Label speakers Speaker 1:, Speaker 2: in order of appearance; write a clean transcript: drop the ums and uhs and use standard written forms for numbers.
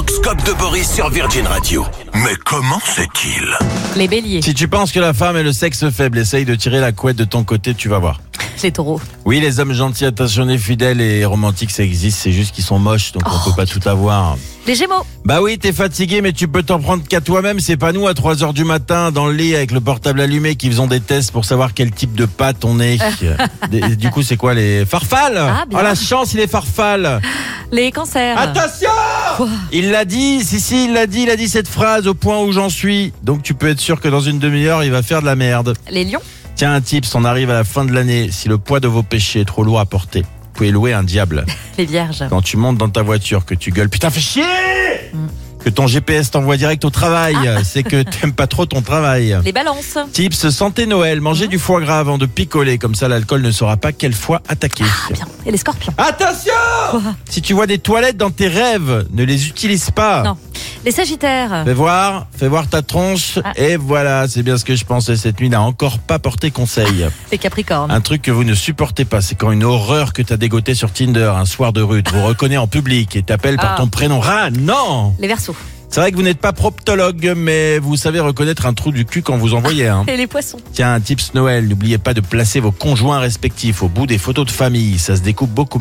Speaker 1: L'horoscope de Boris sur Virgin Radio. Mais comment c'est-il ?
Speaker 2: Les béliers,
Speaker 3: Si tu penses que la femme est le sexe faible, essaye de tirer la couette de ton côté, tu vas voir.
Speaker 2: les taureaux,
Speaker 3: Oui, les hommes gentils, attentionnés, fidèles et romantiques, ça existe, c'est juste qu'ils sont moches, donc on peut pas tout avoir.
Speaker 2: les gémeaux,
Speaker 3: Bah oui, t'es fatigué, mais tu peux t'en prendre qu'à toi-même, c'est pas nous à 3h du matin, dans le lit, avec le portable allumé, qui faisons des tests pour savoir quel type de pâte on est. Du coup, c'est quoi, les farfales?
Speaker 2: Ah, bien.
Speaker 3: Oh la chance, il est farfale.
Speaker 2: les cancers,
Speaker 3: Attention! Il l'a dit, si, il l'a dit cette phrase au point où j'en suis. Donc tu peux être sûr que dans une demi-heure, il va faire de la merde.
Speaker 2: les lions,
Speaker 3: Tiens, un tips, on arrive à la fin de l'année. Si le poids de vos péchés est trop lourd à porter, vous pouvez louer un diable.
Speaker 2: les vierges,
Speaker 3: Quand tu montes dans ta voiture, que tu gueules, putain, fais chier! Que ton GPS t'envoie direct au travail, c'est que t'aimes pas trop ton travail.
Speaker 2: les balances,
Speaker 3: Tips, santé Noël, mangez du foie gras avant de picoler, comme ça l'alcool ne saura pas quel foie attaquer.
Speaker 2: bien, et les scorpions,
Speaker 3: Attention! Si tu vois des toilettes dans tes rêves, ne les utilise pas.
Speaker 2: non, les sagittaires,
Speaker 3: Fais voir ta tronche, et voilà, c'est bien ce que je pensais. Cette nuit n'a encore pas porté conseil.
Speaker 2: les capricornes,
Speaker 3: Un truc que vous ne supportez pas, c'est quand une horreur que t'as dégotée sur Tinder un soir de rue vous reconnaît en public et t'appelle par ton prénom. Ah non!
Speaker 2: les verseaux,
Speaker 3: C'est vrai que vous n'êtes pas proctologue, mais vous savez reconnaître un trou du cul quand vous en voyez un.
Speaker 2: et les poissons.
Speaker 3: Tiens, un tips Noël, n'oubliez pas de placer vos conjoints respectifs au bout des photos de famille, ça se découpe beaucoup